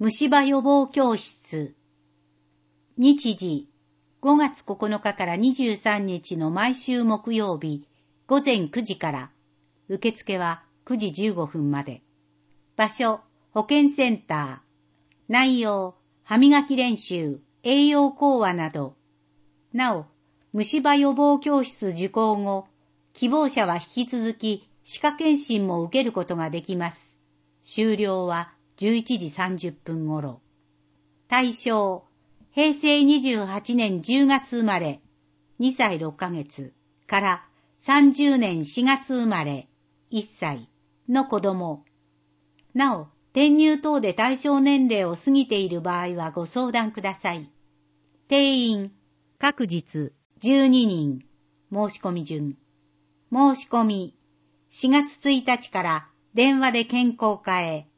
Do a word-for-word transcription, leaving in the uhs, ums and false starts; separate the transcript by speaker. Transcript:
Speaker 1: 虫歯予防教室。日時、ごがつここのかからにじゅうさんにちの毎週木曜日、ごぜんくじから、受付はくじじゅうごふんまで。場所、保健センター。内容、歯磨き練習、栄養講話など。なお、虫歯予防教室受講後、希望者は引き続き歯科検診も受けることができます。終了はじゅういちじさんじゅっぷん頃。対象、へいせいにじゅうはちねんじゅうがつ生まれ、にさいろっかげつからさんじゅうねんしがつ生まれ、いっさいの子供。なお、転入等で対象年齢を過ぎている場合はご相談ください。定員、各日じゅうににん。申し込み順。申し込み、しがつついたちから電話で健康課へ。